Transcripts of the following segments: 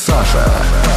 Саша.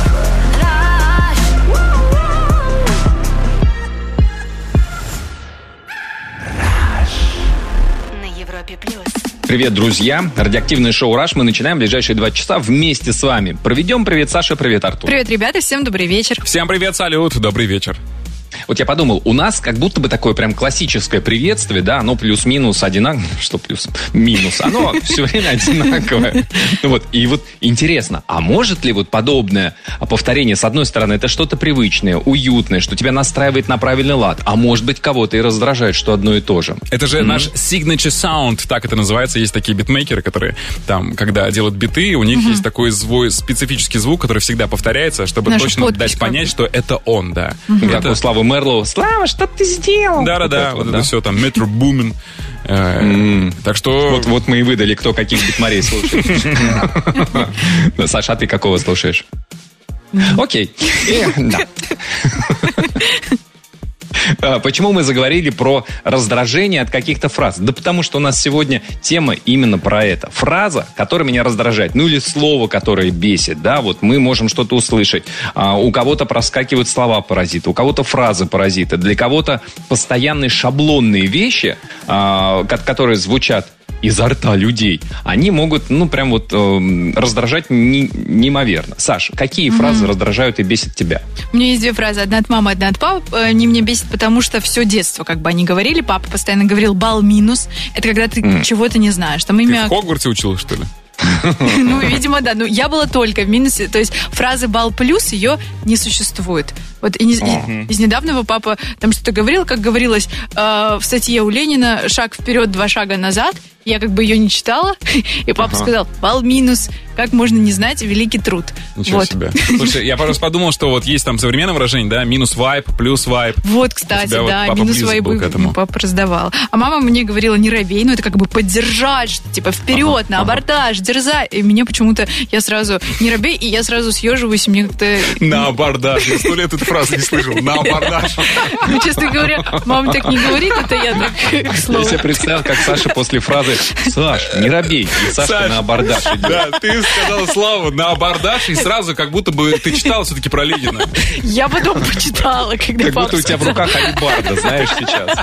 На Европе Плюс. Привет, друзья. Радиоактивное шоу «Раш» мы начинаем в ближайшие 2 часа вместе с вами. Проведем. Привет, Саша, привет, Артур. Привет, ребята, всем добрый вечер. Всем привет, салют, добрый вечер. Вот я подумал, у нас как будто бы такое прям классическое приветствие, да, оно плюс-минус одинаковое, что плюс-минус, оно все время одинаковое. Вот, и вот интересно, а может ли вот подобное повторение, с одной стороны, это что-то привычное, уютное, что тебя настраивает на правильный лад, а может быть кого-то и раздражает, что одно и то же? Это же наш signature sound, так это называется. Есть такие битмейкеры, которые там, когда делают биты, у них есть такой специфический звук, который всегда повторяется, чтобы Наша точно подпись дать понять, что это он, да. Как у Славы Мэрлоу. Слава, что ты сделал? Да-да-да, вот это все там, Metro Boomin. Так что... Вот мы и выдали, кто каких битмарей слушает. Саша, а ты какого слушаешь? Окей. Да. Почему мы заговорили про раздражение от каких-то фраз? Да потому что у нас сегодня тема именно про это. Фраза, которая меня раздражает, ну или слово, которое бесит, да, вот мы можем что-то услышать. У кого-то проскакивают слова-паразиты, у кого-то фразы-паразиты, для кого-то постоянные шаблонные вещи, которые звучат изо рта людей, они могут, ну, прям вот раздражать неимоверно. Саш, какие фразы раздражают и бесят тебя? У меня есть 2 фразы. Одна от мамы, одна от папы. Они меня бесят, потому что все детство, как бы они говорили. Папа постоянно говорил «бал минус». Это когда ты чего-то не знаешь. Там Ты имя... в Хогвартсе училась, что ли? Ну, видимо, да. Ну, я была только в минусе. То есть фразы «бал плюс» ее не существует. Вот из недавнего папа там что-то говорил, как говорилось в статье у Ленина «Шаг вперед, 2 шага назад». Я как бы ее не читала, и папа сказал «бал минус». Как можно не знать великий труд. Ничего себе. Слушай, я просто подумал, что вот есть там современное выражение, да, минус вайп, плюс вайп. Вот, кстати, да, вот минус вайп папа раздавал. А мама мне говорила «не робей», ну это как бы поддержать, что типа вперед, на абордаж, дерзай. И мне почему-то, я сразу «не робей», и я сразу съеживаюсь, и мне как-то... На абордаж, я 100 лет эту фразу не слышал, на абордаж. Ну, честно говоря, мама так не говорит, это я так, к слову. Я себе представил, как Саша после фразы «Саш, не робей», и Сашка на абордаж идет. Да, ты сказала Слава на абордаж, и сразу как будто бы ты читала все-таки про Ленина. Я потом почитала, когда как папа будто у тебя в руках алибарда, знаешь, сейчас.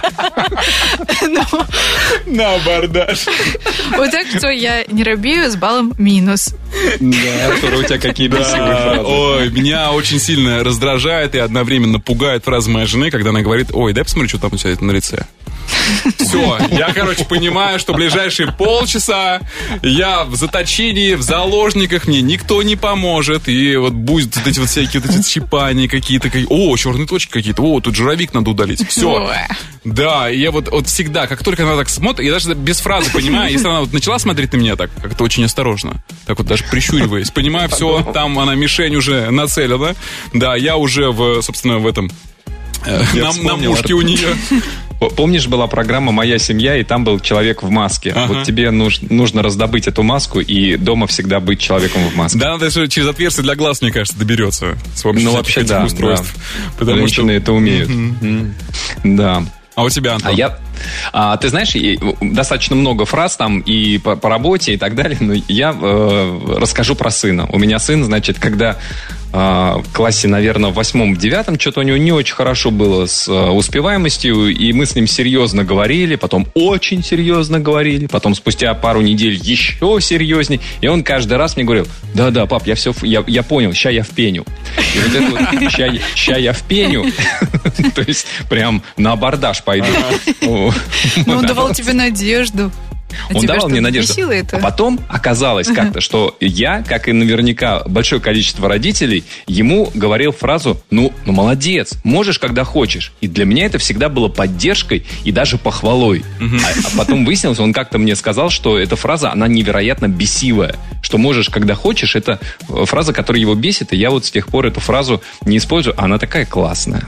На абордаж. Вот так что я не робею с баллом минус. Да, Артур, у тебя какие бесивые фразы. Ой, меня очень сильно раздражает и одновременно пугает фраза моей жены, когда она говорит: ой, дай посмотрю, что там у тебя на лице. Все, я, понимаю, что ближайшие полчаса я в заточении, в заложниках, мне никто не поможет. И вот будут вот эти вот всякие вот эти щипания какие-то. О, черные точки какие-то. О, тут жировик надо удалить. Все. Да, и я вот всегда, как только она так смотрит, я даже без фразы понимаю, если она вот начала смотреть на меня так, как-то очень осторожно, так вот даже прищуриваясь, понимаю, все, там она мишень уже нацелена. Да, я уже собственно, в этом... На мушке у нее. Помнишь, была программа «Моя семья», и там был человек в маске. Вот тебе нужно раздобыть эту маску и дома всегда быть человеком в маске. Да, надо через отверстие для глаз, мне кажется, доберется. С помощью вообще, этих устройств. Да. Женщины это умеют. Да. А у тебя, Антон? Ты знаешь, достаточно много фраз там и по работе и так далее, но я расскажу про сына. У меня сын, значит, когда в классе, наверное, в 8-9 что-то у него не очень хорошо было с успеваемостью, и мы с ним серьезно говорили, потом очень серьезно говорили, потом спустя пару недель еще серьезнее, и он каждый раз мне говорил: да, пап, я понял, ща я впеню. И вот это вот ща я впеню, то есть прям на абордаж пойду. Ну, он давал тебе надежду. Он давал мне надежду. А потом оказалось как-то, что я, как и наверняка большое количество родителей, ему говорил фразу: ну молодец, можешь, когда хочешь. И для меня это всегда было поддержкой и даже похвалой. А потом выяснилось, он как-то мне сказал, что эта фраза, она невероятно бесивая. Что можешь, когда хочешь, это фраза, которая его бесит, и я вот с тех пор эту фразу не использую. Она такая классная.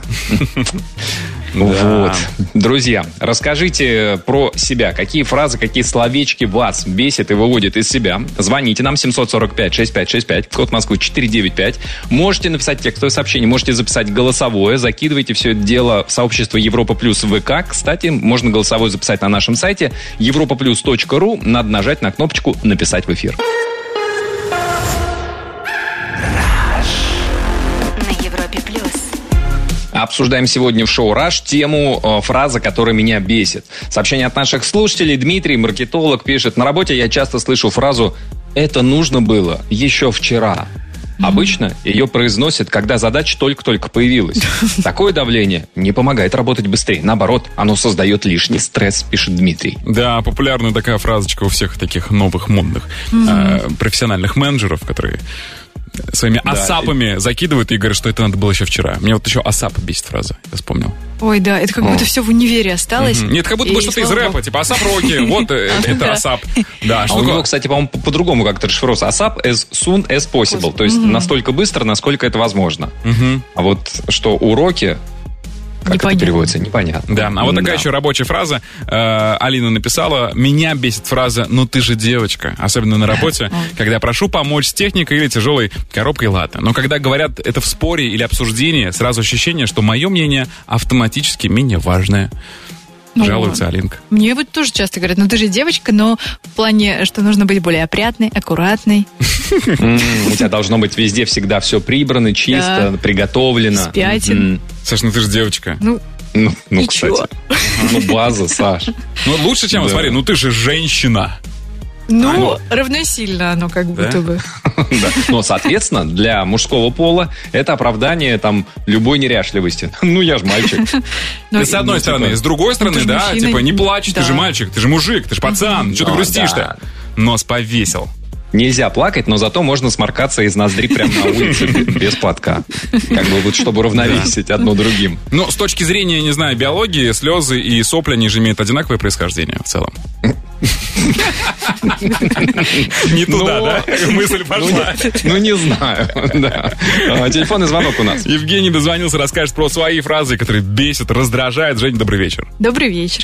Вот. Друзья, расскажите про себя. Какие фразы, какие словечки вас бесят и выводят из себя. Звоните нам 745-6565, код Москвы 495. Можете написать текстовое сообщение, можете записать голосовое. Закидывайте все это дело в сообщество Европа Плюс ВК. Кстати, можно голосовое записать на нашем сайте europaplus.ru. Надо нажать на кнопочку «Написать в эфир». Обсуждаем сегодня в шоу «Раш» тему фраза, которая меня бесит. Сообщение от наших слушателей. Дмитрий, маркетолог, пишет: на работе я часто слышу фразу «это нужно было еще вчера». Обычно ее произносят, когда задача только-только появилась. Такое давление не помогает работать быстрее. Наоборот, оно создает лишний стресс, пишет Дмитрий. Да, популярная такая фразочка у всех таких новых модных профессиональных менеджеров, которые своими асапами закидывают и говорят, что это надо было еще вчера. Мне вот еще асап бесит фраза, я вспомнил. Ой, да, это как будто все в универе осталось. Нет, как будто бы что-то из рэпа, типа асап-роки, вот это асап. Да, у него, кстати, по-моему, по-другому как-то расшифровывается. Асап as soon as possible, то есть настолько быстро, насколько это возможно. А вот что уроки... Как это переводится, непонятно. Да, а вот такая еще рабочая фраза. Алина написала: меня бесит фраза «ну ты же девочка», особенно на работе, когда прошу помочь с техникой или тяжелой коробкой латте. Но когда говорят это в споре или обсуждении, сразу ощущение, что мое мнение автоматически менее важное. Жалуется Алинка. Мне вот тоже часто говорят: ну ты же девочка, но в плане, что нужно быть более опрятной, аккуратной. У тебя должно быть везде всегда все прибрано, чисто, приготовлено. С пятен. Саш, ну ты же девочка. Ну, кстати. Ну, база, Саш. Ну, лучше, чем, смотри, ну ты же женщина. Ну, равносильно оно как будто бы. Да. Но, соответственно, для мужского пола это оправдание там любой неряшливости. Ну, я же мальчик. С одной стороны. С другой стороны, да, типа, не плачь, ты же мальчик, ты же мужик, ты же пацан, что ты грустишь-то? Нос повесил. Нельзя плакать, но зато можно сморкаться из ноздри прямо на улице без платка. Как бы вот, чтобы уравновесить одно другим. Ну, с точки зрения, не знаю, биологии, слезы и сопли, они же имеют одинаковое происхождение в целом. Не туда, да? Мысль пошла. Ну, не знаю, да. Телефонный звонок у нас. Евгений дозвонился, расскажет про свои фразы, которые бесят, раздражают. Жень, добрый вечер. Добрый вечер.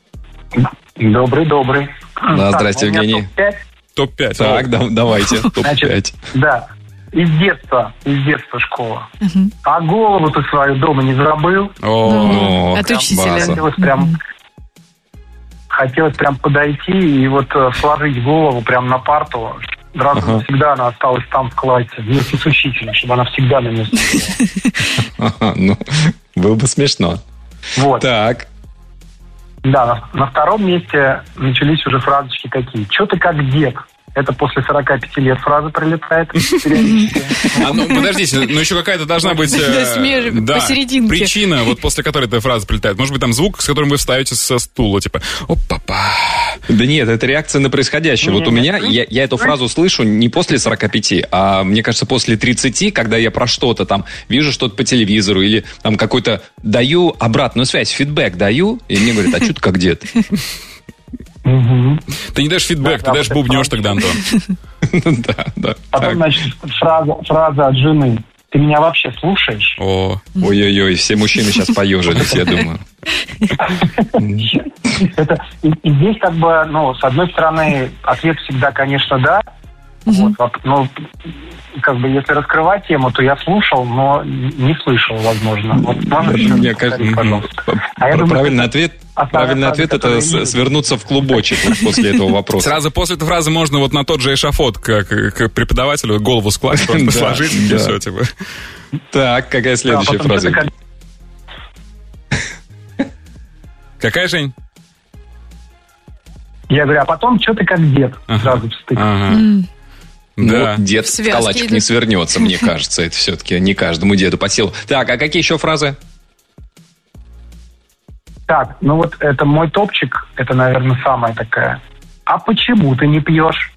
Добрый. Да, здрасте, Евгений. Топ-5. Так, давайте, топ-5. Да, из детства школа. А голову ты свою дома не забыл? От учителя. Хотелось прям подойти и вот сложить голову прям на парту. Раз навсегда она осталась там в классе, вместе с учителем, чтобы она всегда на нее стояла. Ну, было бы смешно. Вот. Так. Да, на втором месте начались уже фразочки такие. «Чё ты как дед?» Это после 45 лет фраза прилетает. Ну, подождите, но еще какая-то должна быть посерединке. Причина, вот после которой эта фраза прилетает. Может быть, там звук, с которым вы встаете со стула, типа «Оп-папа». Да нет, это реакция на происходящее. Вот у меня, я эту фразу слышу не после 45, а, мне кажется, после 30, когда я про что-то там вижу что-то по телевизору или там какой-то даю обратную связь, фидбэк даю, и мне говорят: а что ты как дед? Ты не даешь фидбэк, ты даешь бубнёж тогда, Антон. Да. Потом, значит, фраза от жены: «Ты меня вообще слушаешь?» Ой-ой-ой, все мужчины сейчас поежились, я думаю. И здесь как бы, ну, с одной стороны, ответ всегда, конечно, да. Вот, но как бы, если раскрывать тему, то я слушал, но не слышал, возможно. Вот, мне кажется, правильный ответ это свернуться в клубочек после этого вопроса. Сразу после этой фразы можно вот на тот же эшафот к преподавателю голову скласть, просто сложить и все, типа. Так, какая следующая фраза? Какая, Жень? Я говорю, а потом что ты как дед? Сразу встык. Да. Ну, дед в калачик не свернется, мне кажется. Это все-таки не каждому деду по силу. Так, а какие еще фразы? Так, ну вот это мой топчик. Это, наверное, самая такая. А почему ты не пьешь?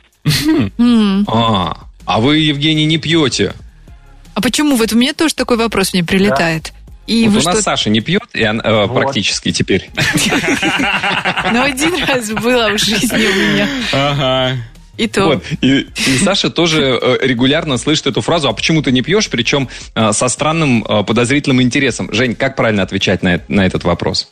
А вы, Евгений, не пьете? А почему? Вот у меня тоже такой вопрос мне прилетает. И вот у нас Саша не пьет, и она практически теперь. Ну, один раз было в жизни у меня. Ага. И то. Вот. И Саша тоже регулярно слышит эту фразу: а почему ты не пьешь? Причем со странным подозрительным интересом. Жень, как правильно отвечать на этот вопрос?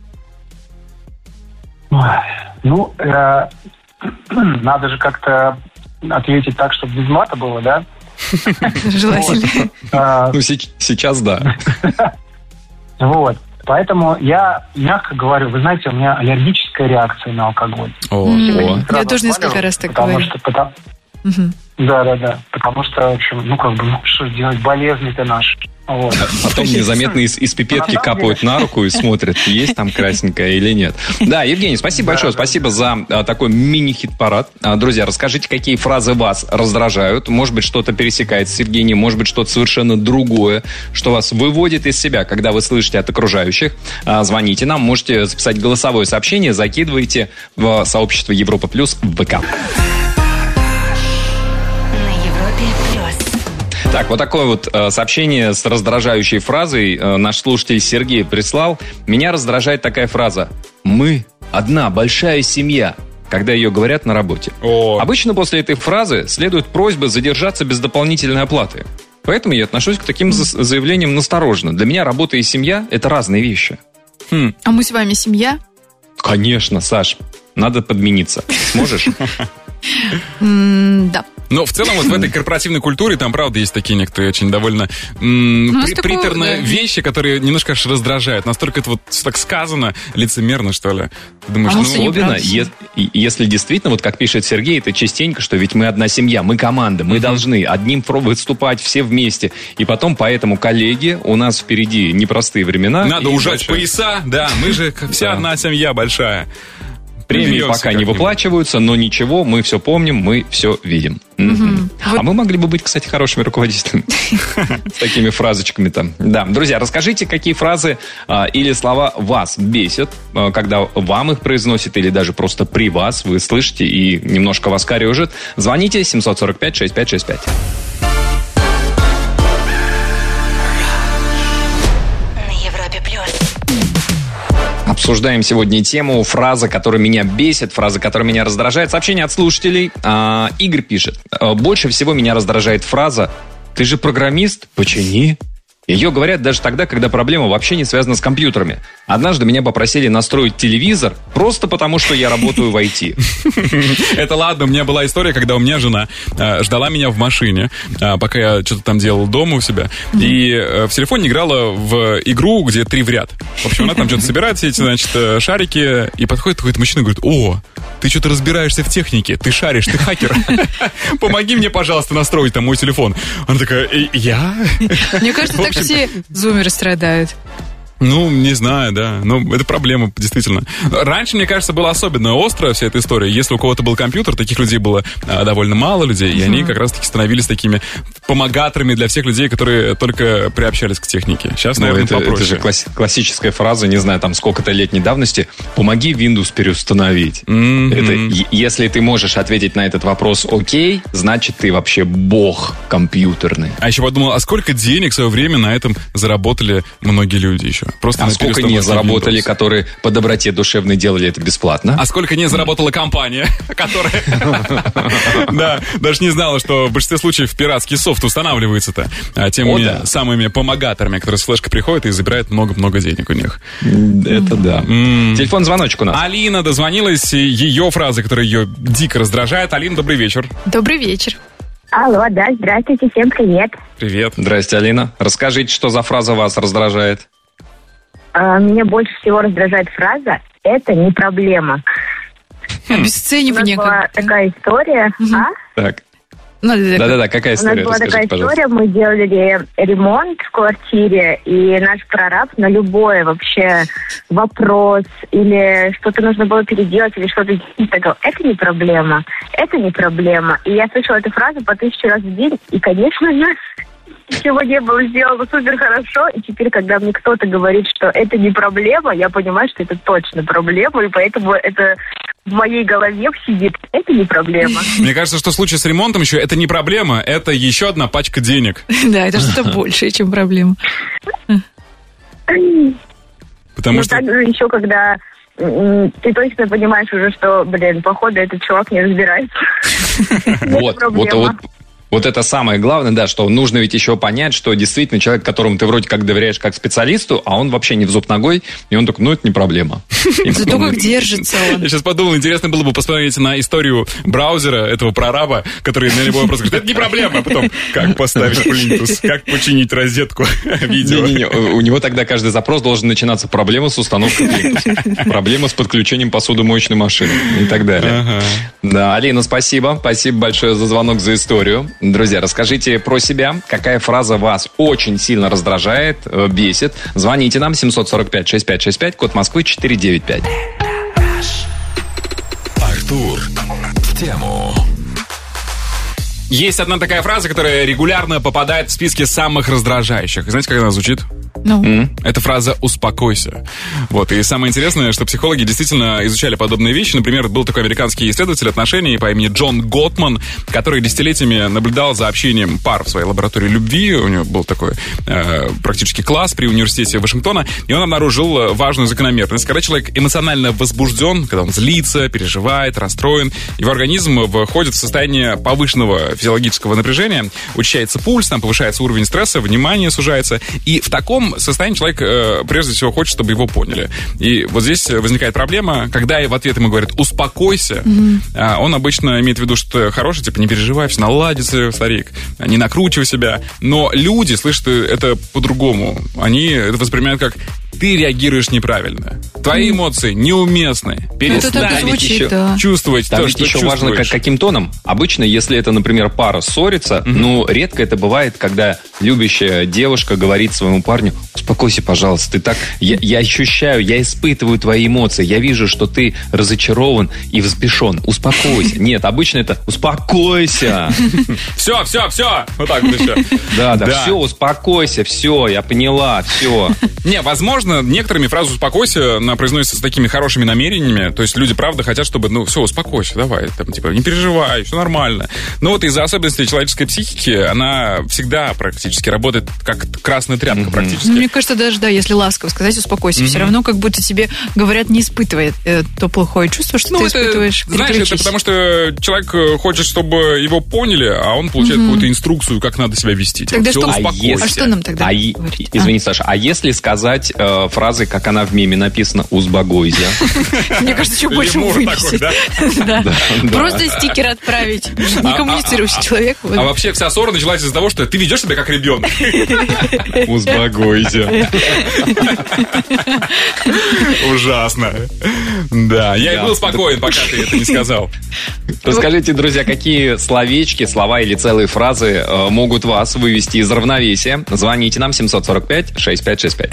Ну, надо же как-то ответить так, чтобы без мата было, да? Желательно. Ну, сейчас да. Вот. Поэтому я мягко говорю, вы знаете, у меня аллергическая реакция на алкоголь. Я тоже несколько раз так говорю. Да. Потому что, в общем, что делать, болезнь-то наша. Вот. Потом незаметно из пипетки капают на руку и смотрят, есть там красненькая или нет. Да, Евгений, спасибо большое. Спасибо за такой мини-хит-парад. Друзья, расскажите, какие фразы вас раздражают. Может быть, что-то пересекается с Евгением, может быть, что-то совершенно другое, что вас выводит из себя, когда вы слышите от окружающих. Звоните нам, можете записать голосовое сообщение, закидывайте в сообщество Европа Плюс в ВК. Так, вот такое вот сообщение с раздражающей фразой наш слушатель Сергей прислал. Меня раздражает такая фраза: «Мы одна большая семья», когда ее говорят на работе. Обычно после этой фразы следует просьба задержаться без дополнительной оплаты. Поэтому я отношусь к таким заявлениям настороженно. Для меня работа и семья – это разные вещи. А мы с вами семья? Конечно, Саш. Надо подмениться. Сможешь? Да. Но в целом вот в этой корпоративной культуре там, правда, есть такие некоторые очень довольно приторные вещи, которые немножко аж раздражают. Настолько это вот так сказано, лицемерно, что ли. Ты думаешь, особенно, если действительно, вот как пишет Сергей, это частенько, что ведь мы одна семья, мы команда, мы должны одним выступать все вместе. И потом, поэтому, коллеги, у нас впереди непростые времена. Надо ужать пояса, да, мы же вся одна семья большая. Премии пока не выплачиваются, но ничего, мы все помним, мы все видим. А мы могли бы быть, кстати, хорошими руководителями с такими фразочками там. Да, друзья, расскажите, какие фразы или слова вас бесят, когда вам их произносят, или даже просто при вас вы слышите и немножко вас корежит. Звоните 745-6565. Обсуждаем сегодня тему «Фраза, которая меня бесит», фраза, которая меня раздражает. Сообщение от слушателей. Игорь пишет: «Больше всего меня раздражает фраза «Ты же программист? Почини». Ее говорят даже тогда, когда проблема вообще не связана с компьютерами. Однажды меня попросили настроить телевизор просто потому, что я работаю в IT. Это ладно, у меня была история, когда у меня жена ждала меня в машине, пока я что-то там делал дома у себя, и в телефоне играла в игру, где 3 в ряд. В общем, она там что-то собирает, все эти, значит, шарики, и подходит какой-то мужчина и говорит: «О, ты что-то разбираешься в технике, ты шаришь, ты хакер. Помоги мне, пожалуйста, настроить там мой телефон». Она такая: «Я?» Мне кажется, так все зумеры страдают. Ну, не знаю, да. Ну, это проблема, действительно. Раньше, мне кажется, была особенно острая вся эта история. Если у кого-то был компьютер, таких людей было довольно мало людей, и они как раз-таки становились такими помогаторами для всех людей, которые только приобщались к технике. Сейчас, наверное, попроще. Это же классическая фраза, не знаю, там сколько-то летней давности: «Помоги Windows переустановить». Это, если ты можешь ответить на этот вопрос «Окей», значит, ты вообще бог компьютерный. А еще подумал, а сколько денег в свое время на этом заработали многие люди еще? Просто сколько не заработали, которые по доброте душевной делали это бесплатно? А сколько не заработала компания, которая да, даже не знала, что в большинстве случаев пиратский софт устанавливается-то теми самыми помогаторами, которые с флешкой приходят и забирают много-много денег у них. Это да. Телефон, звоночек у нас. Алина дозвонилась, ее фраза, которая ее дико раздражает. Алина, добрый вечер. Добрый вечер. Алло, да, здравствуйте, всем привет. Привет. Здрасте, Алина. Расскажите, что за фраза вас раздражает? Меня больше всего раздражает фраза «это не проблема». Обесценивание. У нас была такая история. Так. Да-да-да, какая история? У нас была такая история, мы делали ремонт в квартире, и наш прораб на любой вообще вопрос или что-то нужно было переделать, или что-то сказал: «Это не проблема, это не проблема». И я слышала эту фразу по 1000 раз в день, и, конечно же, ничего не было сделано супер хорошо, и теперь, когда мне кто-то говорит, что это не проблема, я понимаю, что это точно проблема, и поэтому это в моей голове сидит. Это не проблема. Мне кажется, что в случае с ремонтом еще это не проблема, это еще одна пачка денег. Да, это что-то большее, чем проблема. Потому что... также еще, когда ты точно понимаешь уже, что, походу, этот чувак не разбирается. Вот это самое главное, да, что нужно ведь еще понять, что действительно человек, которому ты вроде как доверяешь как специалисту, а он вообще не в зуб ногой, и он такой, это не проблема. Зато как держится он. Я сейчас подумал, интересно было бы посмотреть на историю браузера этого прораба, который на любой вопрос говорит, это не проблема, а потом, как поставить плинтус, как починить розетку видео. Не-не-не, у него тогда каждый запрос должен начинаться проблема с установкой плинтуса, проблема с подключением посудомоечной машины и так далее. Да, Алина, спасибо большое за звонок, за историю. Друзья, расскажите про себя, какая фраза вас очень сильно раздражает, бесит. Звоните нам 745-6565, код Москвы 495. Артур в тему. Есть одна такая фраза, которая регулярно попадает в списки самых раздражающих. Знаете, как она звучит? Это фраза «успокойся». Вот. И самое интересное, что психологи действительно изучали подобные вещи. Например, был такой американский исследователь отношений по имени Джон Готман, который десятилетиями наблюдал за общением пар в своей лаборатории любви. У него был такой практически класс при университете Вашингтона. И он обнаружил важную закономерность. Когда человек эмоционально возбужден, когда он злится, переживает, расстроен, его организм входит в состояние повышенного физиологического напряжения, учащается пульс, там повышается уровень стресса, внимание сужается. И в таком состоянии человек прежде всего хочет, чтобы его поняли. И вот здесь возникает проблема, когда в ответ ему говорят «успокойся», он обычно имеет в виду что-то хорошее, типа «не переживай, все наладится, старик», «не накручивай себя». Но люди слышат это по-другому. Они это воспринимают как «ты реагируешь неправильно». Твои эмоции неуместны. Перестань чувствовать там то, ведь что еще чувствуешь. важно, каким тоном. Обычно, если это, например, пара ссорится, редко это бывает, когда любящая девушка говорит своему парню: успокойся, пожалуйста, ты так... Я ощущаю, я испытываю твои эмоции, я вижу, что ты разочарован и взбешен. Успокойся. Нет, обычно это «успокойся». Все. Вот так вот еще. Да, все, успокойся, все, я поняла, все. Не, возможно, некоторыми фразу «успокойся» произносится с такими хорошими намерениями. То есть люди, правда, хотят, чтобы, все, успокойся, давай, там, типа, не переживай, все нормально. Но вот из-за особенностей человеческой психики она всегда практически работает как красная тряпка практически. Мне кажется, даже, если ласково сказать «успокойся», все равно как будто тебе говорят, не испытывай то плохое чувство, что ты испытываешь. Знаешь, это потому что человек хочет, чтобы его поняли, а он получает какую-то инструкцию, как надо себя вести. Тогда все, что? успокойся. А что нам тогда говорить? Извини, Саша, а если сказать фразы, как она в меме написана, «узбагойся»? Мне кажется, еще больше выбесит. Просто стикер отправить. Не коммуницирующий человек. А вообще вся ссора началась из-за того, что ты ведешь себя как ребенок. Узбагойся. Ужасно. Да, я и был спокоен, пока ты это не сказал. Расскажите, друзья, какие словечки, слова или целые фразы могут вас вывести из равновесия? Звоните нам 745-6565.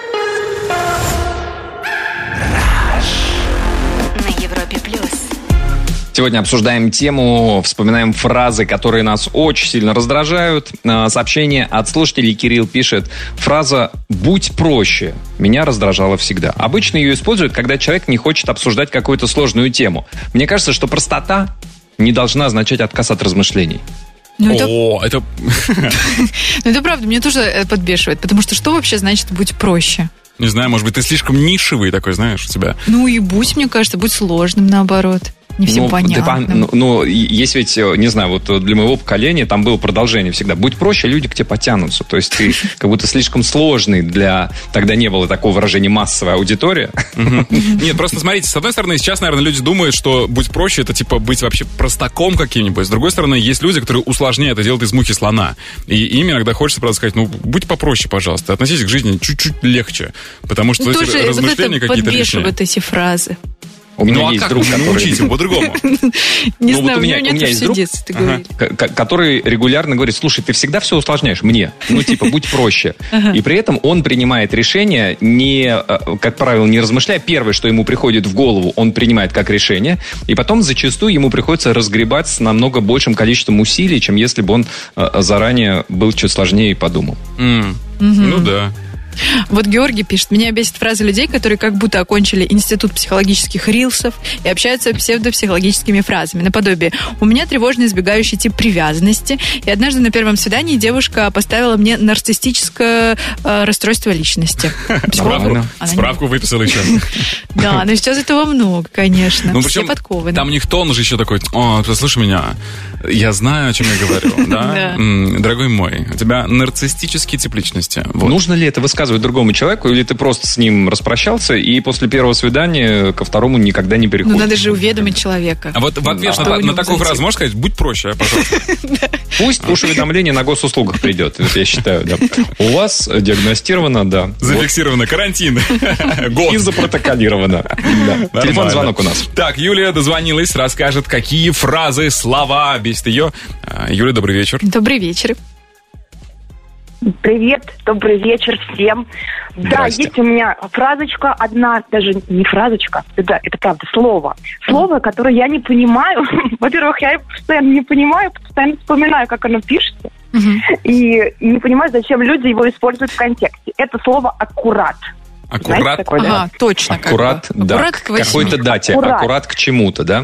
На Европе плюс. Сегодня обсуждаем тему, вспоминаем фразы, которые нас очень сильно раздражают. Сообщение от слушателей. Кирилл пишет: фраза «будь проще» меня раздражала всегда. Обычно ее используют, когда человек не хочет обсуждать какую-то сложную тему. Мне кажется, что простота не должна означать отказ от размышлений. Это правда, мне тоже подбешивает, потому что вообще значит «будь проще»? Не знаю, может быть, ты слишком нишевый такой, знаешь, у тебя. И будь, мне кажется, будь сложным, наоборот. Не всем понятно. Есть ведь, не знаю, вот для моего поколения там было продолжение всегда. Будь проще, люди к тебе потянутся. То есть ты как будто слишком сложный для... Тогда не было такого выражения «массовая аудитория». Нет, просто смотрите, с одной стороны, сейчас, наверное, люди думают, что будь проще, это типа быть вообще простаком каким-нибудь. С другой стороны, есть люди, которые усложняют это, делают из мухи слона. И им иногда хочется, правда, сказать: будь попроще, пожалуйста, относитесь к жизни чуть-чуть легче. Потому что эти размышления какие-то лишние. Вот эти фразы. У меня есть друг, который... научить его по-другому? Не знаю, у меня есть друг, который регулярно говорит: слушай, ты всегда все усложняешь мне. Будь проще. И при этом он принимает решение, как правило, не размышляя. Первое, что ему приходит в голову, он принимает как решение. И потом зачастую ему приходится разгребать с намного большим количеством усилий, чем если бы он заранее был чуть сложнее и подумал. Да. Вот Георгий пишет: меня бесит фраза людей, которые как будто окончили институт психологических рилсов и общаются псевдопсихологическими фразами. Наподобие: у меня тревожно избегающий тип привязанности, и однажды на первом свидании девушка поставила мне нарциссическое расстройство личности. Справку выписала еще. Да, но сейчас этого много, конечно. Все подкованы. Там у них тон же еще такой: слушай меня, Я знаю, о чем я говорю, да? Дорогой мой, у тебя нарциссические тип личности. Нужно ли это высказывать другому человеку, или ты просто с ним распрощался и после первого свидания ко второму никогда не переходишь? Ну, надо же уведомить человека. А вот в ответ на такую фразу можешь сказать: будь проще, пожалуйста? Пусть push-уведомление на госуслугах придет, я считаю, да. У вас диагностировано, да. Зафиксировано карантин. И запротоколировано. Телефонный звонок у нас. Так, Юлия дозвонилась, расскажет, какие фразы, слова бесит ее. Юля, добрый вечер. Добрый вечер. Привет, добрый вечер всем. Да, есть у меня фразочка одна, даже не фразочка, это правда слово. Слово, которое я не понимаю. Во-первых, я его постоянно не понимаю, постоянно вспоминаю, как оно пишется. И не понимаю, зачем люди его используют в контексте. Это слово «аккурат». Аккурат? Знаете такое, да? Ага, точно. Аккурат, да. Аккурат к какой-то дате. Аккурат к чему-то, да?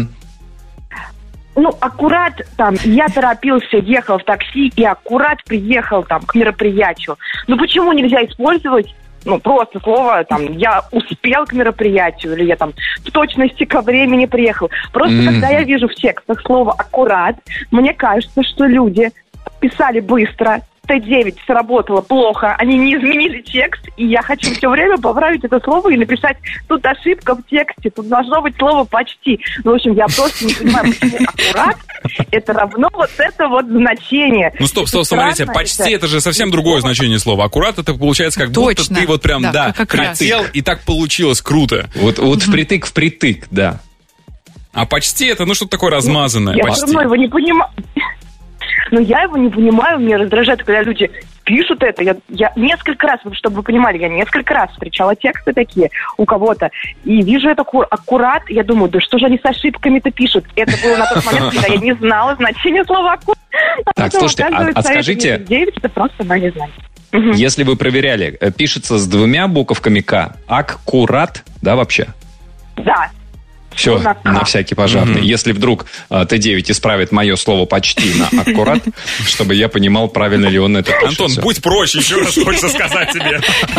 Ну, аккурат, там, я торопился, ехал в такси и аккурат приехал, там, к мероприятию. Ну, почему нельзя использовать, ну, просто слово, там, я успел к мероприятию, или я, там, в точности ко времени приехал. Просто, когда я вижу в текстах слово аккурат, мне кажется, что люди писали быстро, Т9 сработало плохо, они не изменили текст, и я хочу все время поправить это слово и написать: тут ошибка в тексте, тут должно быть слово «почти». Ну, в общем, я просто не понимаю, почему аккурат это равно вот это вот значение. Ну, стоп, смотрите, «почти» это же совсем другое значение слова. Аккурат это получается как будто ты вот прям, да, хотел, и так получилось, круто. Вот впритык, да. А «почти» это, ну, что-то такое размазанное. Я все равно его не понимаю. Но я его не понимаю, меня раздражает, когда люди пишут это. Я несколько раз, чтобы вы понимали, я несколько раз встречала тексты такие у кого-то, и вижу это аккурат, я думаю, да что же они с ошибками-то пишут? Это было на тот момент, когда я не знала значения слова аккурат. Так, слушайте, а скажите... Это просто она не знает. Если вы проверяли, пишется с 2 буковками «к», аккурат, да, вообще? Да. Все, на всякий пожарный. Если вдруг Т9 исправит мое слово «почти» на «аккурат», чтобы я понимал, правильно ли он это пишет. Антон, будь проще, еще раз хочется сказать тебе.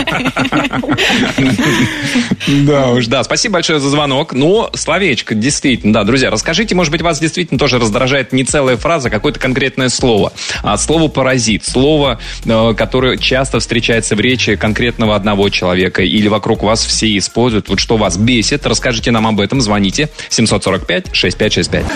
Да уж, да. Спасибо большое за звонок. Ну, словечко, действительно, да. Друзья, расскажите, может быть, вас действительно тоже раздражает не целая фраза, а какое-то конкретное слово. Слово «паразит», слово, которое часто встречается в речи конкретного одного человека, или вокруг вас все используют. Вот что вас бесит, расскажите нам об этом, звоните. 745-6565.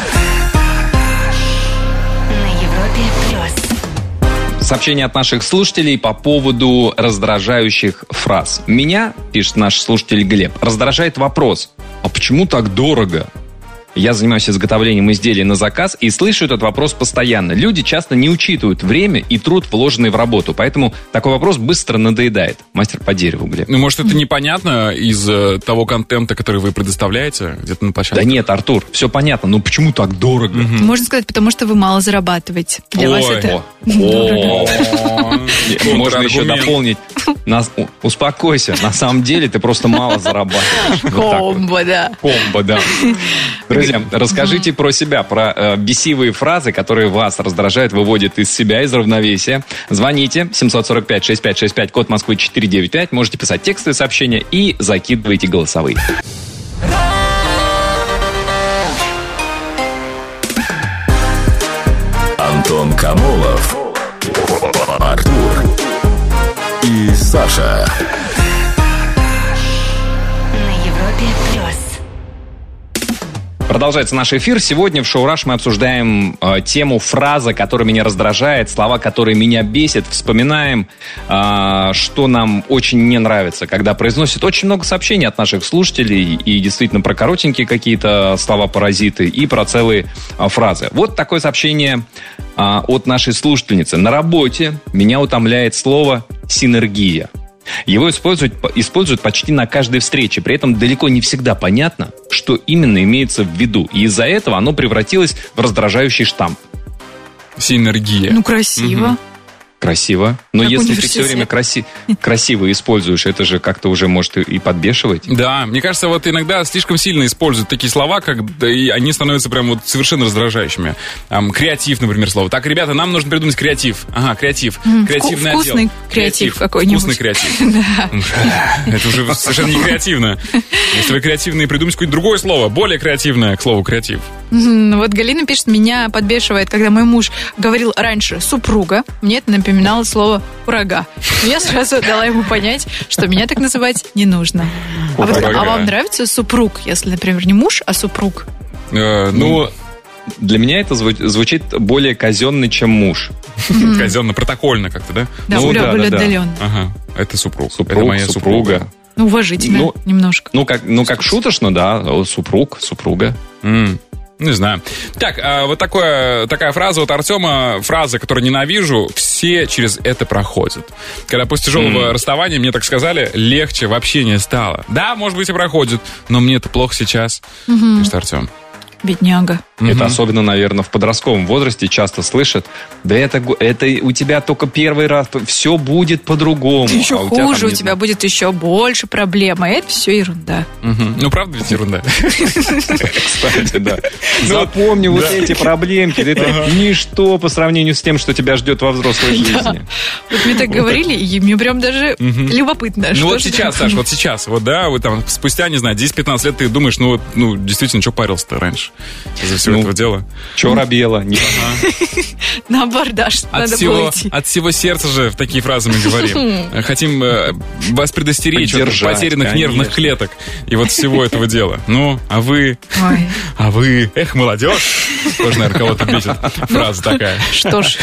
На Европе плюс. Сообщение от наших слушателей по поводу раздражающих фраз. Меня, пишет наш слушатель Глеб, раздражает вопрос: а почему так дорого? Я занимаюсь изготовлением изделий на заказ и слышу этот вопрос постоянно. Люди часто не учитывают время и труд, вложенный в работу, поэтому такой вопрос быстро надоедает. Мастер по дереву, Глеб. Ну, может, это непонятно из того контента, который вы предоставляете где-то на площадке? Да нет, Артур, все понятно. Ну, почему так дорого? Можно сказать, потому что вы мало зарабатываете. Для вас это дорого. Можно еще дополнить. Успокойся, на самом деле ты просто мало зарабатываешь. Комбо, да. Комбо, да. Друзья, расскажите про себя, про бесивые фразы, которые вас раздражают, выводят из себя, из равновесия. Звоните 745-6565, код Москвы 495. Можете писать текстовые сообщения и закидывайте голосовые. Антон Камолов, Артур и Саша. На Европе плюс. Продолжается наш эфир. Сегодня в шоу «Раш» мы обсуждаем тему фраза, которая меня раздражает, слова, которые меня бесят. Вспоминаем, что нам очень не нравится, когда произносят. Очень много сообщений от наших слушателей, и действительно про коротенькие какие-то слова-паразиты, и про целые фразы. Вот такое сообщение от нашей слушательницы. На работе меня утомляет слово «синергия». Его используют почти на каждой встрече. При этом далеко не всегда понятно, что именно имеется в виду. И из-за этого оно превратилось в раздражающий штамп. Синергия. Ну, красиво. Красиво. Но Как если ты университет. все время красиво используешь, это же как-то уже может и подбешивать. Да, мне кажется, вот иногда слишком сильно используют такие слова, и они становятся прям вот совершенно раздражающими. Креатив, например, слово. Так, ребята, нам нужно придумать креатив. Ага, креатив. Креативный отдел. Вкусный креатив какой-нибудь. Вкусный креатив. Это уже совершенно не креативно. Если вы креативные, придумайте какое-нибудь другое слово, более креативное, к слову, креатив. Вот Галина пишет, меня подбешивает, когда мой муж говорил раньше «супруга». Мне это напоминало слово «курага». Я сразу дала ему понять, что меня так называть не нужно. А вам нравится супруг, если, например, не муж, а супруг? Ну, для меня это звучит более казенно, чем муж. Казенно, протокольно как-то, да? Да, более отдаленно. Ага, это супруг. Это Супруг, моя супруга. Ну, уважительно немножко. Ну, как шуточно, да, супруг, супруга. Не знаю. Так, вот такая фраза от Артема, фраза, которую ненавижу, все через это проходят. Когда после тяжелого расставания мне так сказали, легче в общении стало. Да, может быть и проходит, но мне это плохо сейчас, пишет Артем. Бедняга. Это особенно, наверное, в подростковом возрасте часто слышат, да это у тебя только первый раз, все будет по-другому. Еще хуже, у тебя будет еще больше проблем, а это все ерунда. Ну, правда ведь ерунда? Кстати, да. Запомни вот эти проблемки, это ничто по сравнению с тем, что тебя ждет во взрослой жизни. Вот мне так говорили, и мне прям даже любопытно. Ну вот сейчас, Саш, вот сейчас, вот да, вот там спустя, не знаю, 10-15 лет ты думаешь, ну действительно, что парился-то раньше из-за всего этого дела? Че робела? На абордаж надо было идти. От всего сердца же в такие фразы мы говорим. Хотим вас предостеречь от потерянных нервных клеток и вот всего этого дела. Ну, а вы... Эх, молодежь! Тоже, наверное, кого-то бесит фраза такая. Что ж.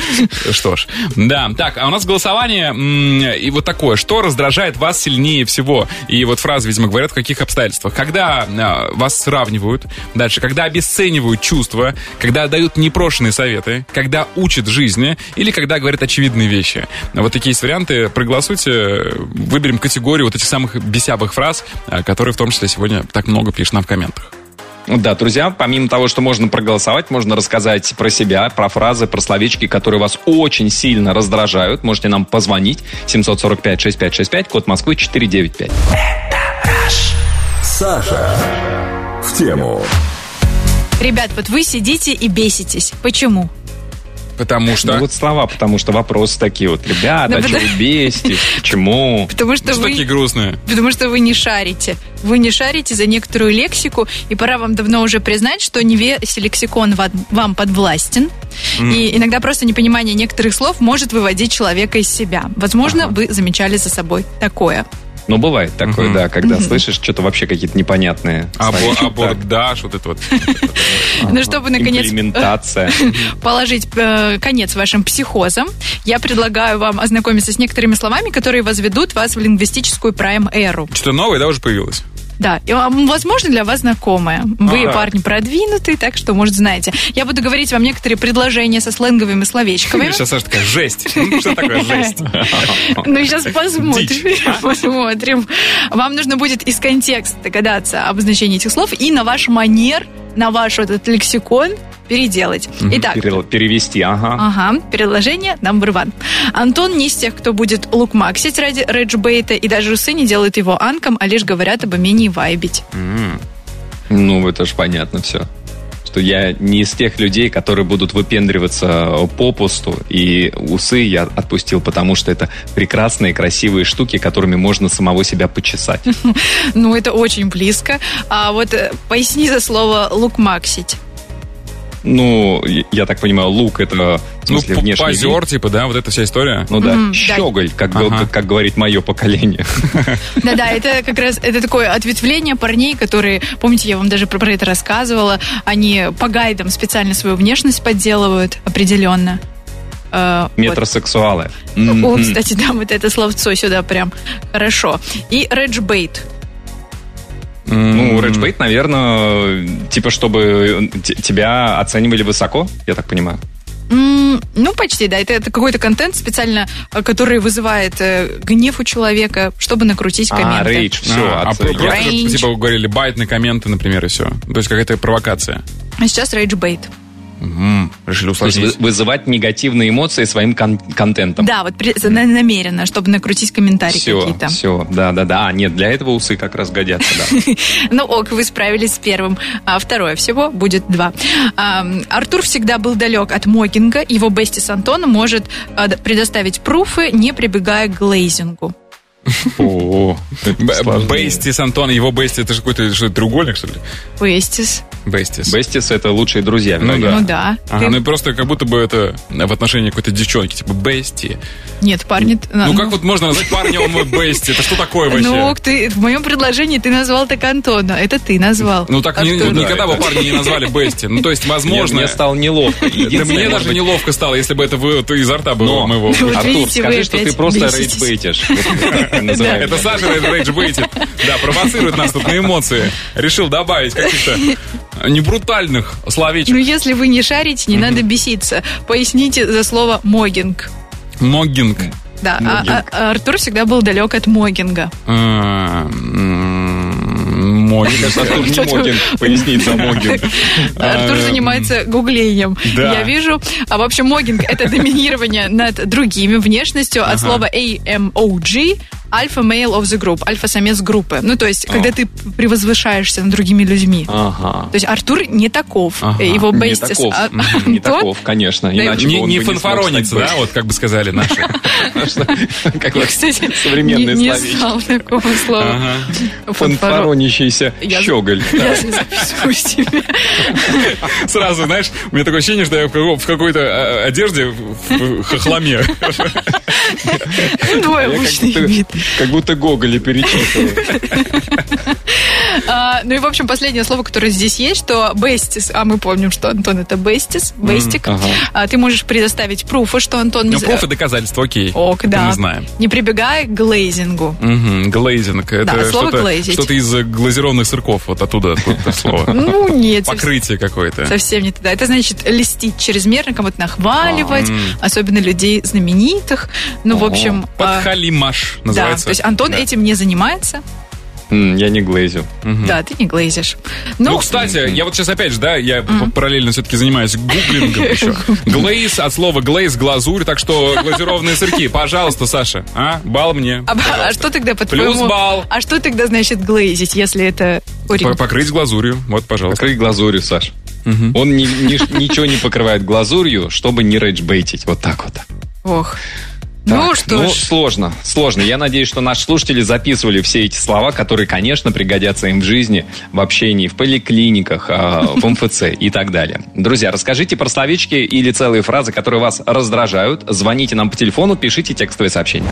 Да, так, а у нас голосование и вот такое. Что раздражает вас сильнее всего? И вот фразы, видимо, говорят, в каких обстоятельствах. Когда вас сравнивают, дальше, когда обесценивают чувства, когда дают непрошенные советы, когда учат жизни или когда говорят очевидные вещи. Вот такие есть варианты. Проголосуйте, выберем категорию вот этих самых бесявых фраз, которые в том числе сегодня так много пишут нам в комментах. Да, друзья, помимо того, что можно проголосовать, можно рассказать про себя, про фразы, про словечки, которые вас очень сильно раздражают. Можете нам позвонить. 745-6565, код Москвы 495. Саша в тему. Ребят, вот вы сидите и беситесь. Почему? Потому что... Ну вот слова, потому что вопросы такие вот. Ребята, что вы беситесь? Почему? Потому что вы... такие грустные? Потому что вы не шарите. Вы не шарите за некоторую лексику, и пора вам давно уже признать, что не весь лексикон вам подвластен. И иногда просто непонимание некоторых слов может выводить человека из себя. Возможно, вы замечали за собой такое. Ну, бывает такое, да, когда слышишь что-то вообще какие-то непонятные. Абордаж, вот это вот. Ну, чтобы, наконец, имплементация. положить конец вашим психозам, я предлагаю вам ознакомиться с некоторыми словами, которые возведут вас в лингвистическую прайм-эру. Что-то новое, да, уже появилось? Да, и, возможно, для вас знакомое. Вы, парни, продвинутые, так что, может, знаете. Я буду говорить вам некоторые предложения со сленговыми словечками. Сейчас Саша такая, жесть. Что такое жесть? Ну, сейчас посмотрим. Вам нужно будет из контекста догадаться об значении этих слов и на ваш манер, на ваш вот этот лексикон переделать. Итак. Перевести, ага. Предложение number one. Антон не из тех, кто будет лукмаксить ради реджбейта, и даже усы не делают его анком, а лишь говорят об умении вайбить. Ну, это ж понятно все. Что я не из тех людей, которые будут выпендриваться попусту, и усы я отпустил, потому что это прекрасные, красивые штуки, которыми можно самого себя почесать. Ну, это очень близко. А вот поясни за слово лукмаксить. Ну, я так понимаю, лук это, в смысле, внешний позер, вид. типа, да, вот эта вся история. Ну да, щеголь, как говорит мое поколение. Да-да, это как раз, это такое ответвление парней, которые, помните, я вам даже про это рассказывала, они по гайдам специально свою внешность подделывают определенно. Метросексуалы. О, кстати, да, вот это словцо сюда прям хорошо. И реджбейт. Ну, реджбейт, наверное, типа, чтобы тебя оценивали высоко, я так понимаю. Ну, почти, да. Это какой-то контент специально, который вызывает гнев у человека, чтобы накрутить комменты. Рейдж, все. Просто, типа, говорили, байтные комменты, например, и все. То есть какая-то провокация. А сейчас рейджбейт. Решили То есть усложнить. вызывать негативные эмоции своим контентом. Да, вот намеренно, чтобы накрутить комментарии какие-то. Все, да. Нет, для этого усы как раз годятся, да. Ну ок, вы справились с первым. Второе всего будет 2. Артур всегда был далек от могинга. Его бести с Антоном может предоставить пруфы, не прибегая к глейзингу. Бестис, Антон, его Бести, это же какой-то треугольник, что ли? Бестис. Бестис — это лучшие друзья. Ну да. Ну да. Ага, ну и просто как будто бы это в отношении какой-то девчонки, типа Бести. Нет, парни... Ну как вот можно назвать парня, он мой Бести? Это что такое вообще? Ну, в моем предложении ты назвал так Антона. Это ты назвал. Ну так никогда бы парни не назвали Бести. Ну то есть, возможно... Мне стало неловко. Да мне даже неловко стало, если бы это изо рта было моего. Артур, скажи, что ты просто рейджбейтишь. Это Саша рейджбейтит. Да, провоцирует нас тут на эмоции. Решил добавить каких-то не брутальных словечек. Ну, если вы не шарите, не надо беситься. Поясните за слово «могинг». Могинг. Да, а Артур всегда был далек от могинга. Мне кажется, Артур не могинг пояснить за могинг. Артур занимается гуглением. Да. Я вижу. В общем, могинг — это доминирование над другими внешностью от слова AMOG — Alpha Male of the Group, альфа-самец группы. Ну, то есть, когда ты превозвышаешься над другими людьми. То есть, Артур не таков. Его бестис. Не таков, конечно. Иначе не фанфаронится, да, вот как бы сказали наши. Как кстати, современные не словечки. знал такого слова. Фанфаронящийся щеголь. Я записываю себе. Сразу, знаешь, у меня такое ощущение, что я в какой-то одежде в хохломе. Твой обычный вид. Как будто Гоголя перечитывал. Ну и, в общем, последнее слово, которое здесь есть, что бестис, а мы помним, что Антон — это бестис, бестик. Ты можешь предоставить пруфы, что Антон... Ну, пруфы, доказательства, окей. Ок, да. Мы знаем. Не прибегай к глейзингу. Глейзинг. Это что-то из глазированных сырков. Вот оттуда это слово. Ну, нет. Покрытие какое-то. Совсем не туда. Это значит льстить чрезмерно, кому-то нахваливать, особенно людей знаменитых. Ну, в общем... Подхалимаш называется. Да, то есть Антон этим не занимается. Я не глейзю. Да, ты не глейзишь. Ну, кстати, я вот сейчас опять же, да, я параллельно все-таки занимаюсь гуглингом еще. Глейз от слова глейз, глазурь, так что глазированные сырки. Пожалуйста, Саша, балл мне. А что тогда, по-твоему... Плюс балл. А что тогда значит глейзить, если это... Покрыть глазурью, вот, пожалуйста. Покрыть глазурью, Саш. Он ничего не покрывает глазурью, чтобы не рейджбейтить. Вот так вот. Ох. Так, ну, что ж. Сложно. Я надеюсь, что наши слушатели записывали все эти слова, которые, конечно, пригодятся им в жизни, в общении, в поликлиниках, в МФЦ и так далее. Друзья, расскажите про словечки или целые фразы, которые вас раздражают. Звоните нам по телефону, пишите текстовые сообщения.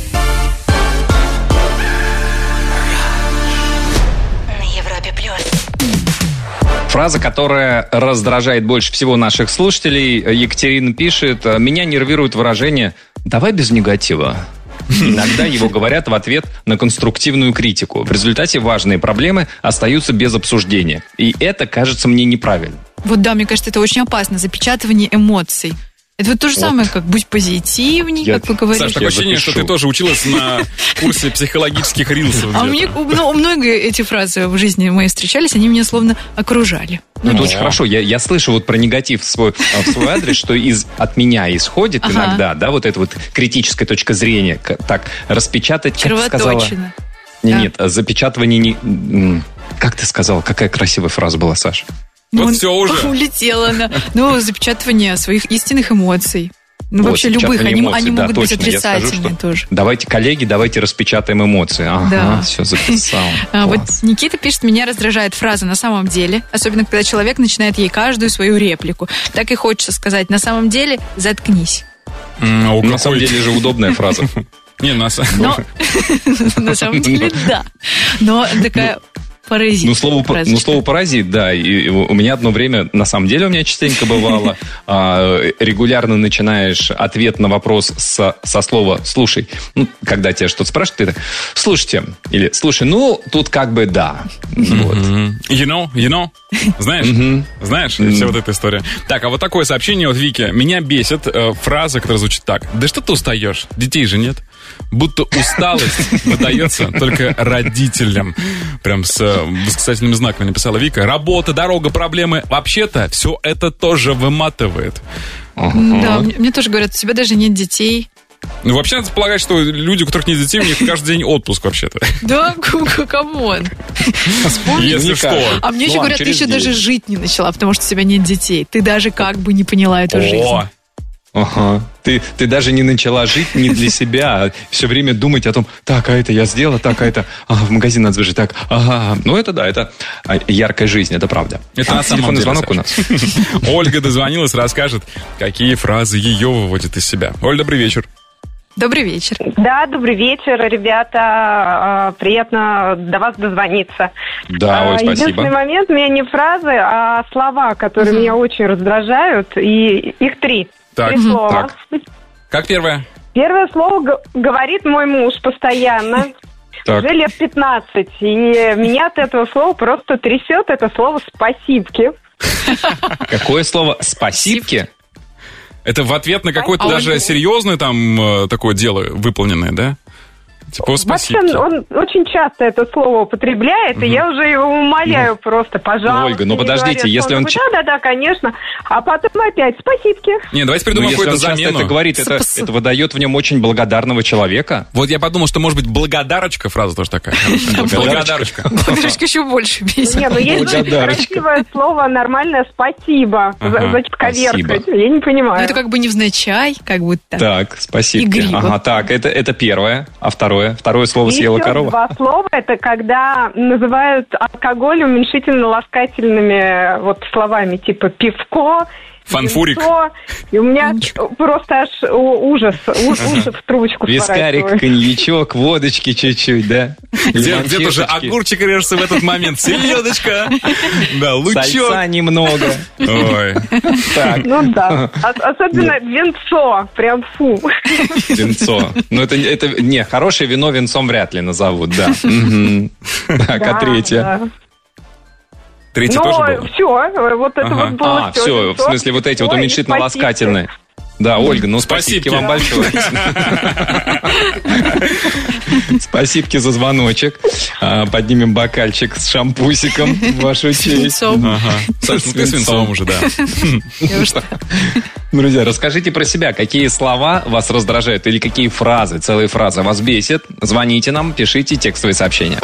Фраза, которая раздражает больше всего наших слушателей. Екатерина пишет: «Меня нервирует выражение «давай без негатива». Иногда его говорят в ответ на конструктивную критику. В результате важные проблемы остаются без обсуждения. И это кажется мне неправильно». Вот да, мне кажется, это очень опасно. Запечатывание эмоций. Это вот то же самое, как будь позитивней, как вы говорите. Саш, такое ощущение, что ты тоже училась на курсе психологических рилсов. А у много эти фразы в жизни моей встречались, они меня словно окружали. Ну, это очень хорошо. Я слышу вот про негатив в свой адрес, что от меня исходит иногда, да, вот эта вот критическая точка зрения. Так, распечатать, как ты сказала... Нет, запечатывание не... Как ты сказала? Какая красивая фраза была, Саша? Вот все уже. Улетела она. Ну, запечатывание своих истинных эмоций. Ну, вот, вообще любых. Они могут быть отрицательные тоже. Давайте, коллеги, распечатаем эмоции. Ага, все, записал. Вот Никита пишет: меня раздражает фраза «на самом деле», особенно когда человек начинает ей каждую свою реплику. Так и хочется сказать: на самом деле заткнись. На самом деле же удобная фраза. Не, на самом деле, да. Но такая... Паразит. Слово паразит, да. И у меня одно время, на самом деле, у меня частенько бывало, регулярно начинаешь ответ на вопрос со слова «слушай». Ну, когда тебя что-то спрашивают, ты так: слушайте, или слушай, ну, тут как бы да. Вот. You know? Знаешь, вся вот эта история. Так, а вот такое сообщение от Вики. Меня бесит фраза, которая звучит так: да что ты устаешь? Детей же нет. будто усталость выдается только родителям. Прям с восклицательными знаками написала Вика. Работа, дорога, проблемы. Вообще-то все это тоже выматывает. Да, мне тоже говорят, у тебя даже нет детей. Ну, вообще, надо полагать, что люди, у которых нет детей, у них каждый день отпуск вообще-то. Да, камон. Если что. А мне еще говорят, ты еще даже жить не начала, потому что у тебя нет детей. Ты даже как бы не поняла эту жизнь. Ага. Ты даже не начала жить не для себя, а все время думать о том, так, а это я сделала, так, а это, в магазин надо сбежать, так, ага. Ну, это да, это яркая жизнь, это правда. Это на самом деле, звонок у нас. Ольга дозвонилась, расскажет, какие фразы ее выводят из себя. Оль, добрый вечер. Добрый вечер. Да, добрый вечер, ребята. Приятно до вас дозвониться. Да, Оль, спасибо. Единственный момент, у меня не фразы, а слова, которые меня очень раздражают, и их 3. Так, 3 слова. так. Как первое? Первое слово говорит мой муж постоянно. Так. Уже лет 15. И меня от этого слова просто трясет. Это слово «спасибки». Какое слово? Спасибки? Это в ответ на какое-то даже серьезное там такое дело выполненное, да? Типа спасибо. Вообще, он очень часто это слово употребляет, и я уже его умоляю просто, пожалуйста. Ольга, ну подождите, говорит, если он... Да, конечно. А потом опять спасибки. Не, давайте придумаем какую-то замену. Если он часто это говорит, это выдает в нем очень благодарного человека. Вот я подумал, что, может быть, благодарочка фраза тоже такая. Благодарочка. Благодарочка еще больше бесит. Не, ну есть красивое слово, нормальное «спасибо». Значит, коверкать. Я не понимаю. Ну это как бы невзначай, как будто. Так, спасибо. Ага, так, это первое. А второе? Второе слово съела корова. 2 слова, это когда называют алкоголь уменьшительно-ласкательными вот словами, типа пивко, фанфурик. винцо. И у меня просто аж ужас, уши в трубочку вискарик, коньячок, водочки чуть-чуть, да? Где-то же огурчик режется в этот момент, селедочка, да, лучок. Сальца немного. Ой. Так. Ну да, особенно винцо, прям фу. Винцо. Ну это не, хорошее вино винцом вряд ли назовут, да. Так, а третье? Третье тоже было? Все, вот это вот было все. Все, в смысле вот эти вот уменьшительно-ласкательные. Да, Ольга, ну спасибо вам большое. Спасибо за звоночек. Поднимем бокальчик с шампусиком в вашу честь. Саш, ну ты с винцом уже, да. Друзья, расскажите про себя, какие слова вас раздражают или какие фразы, целые фразы вас бесят. Звоните нам, пишите текстовые сообщения.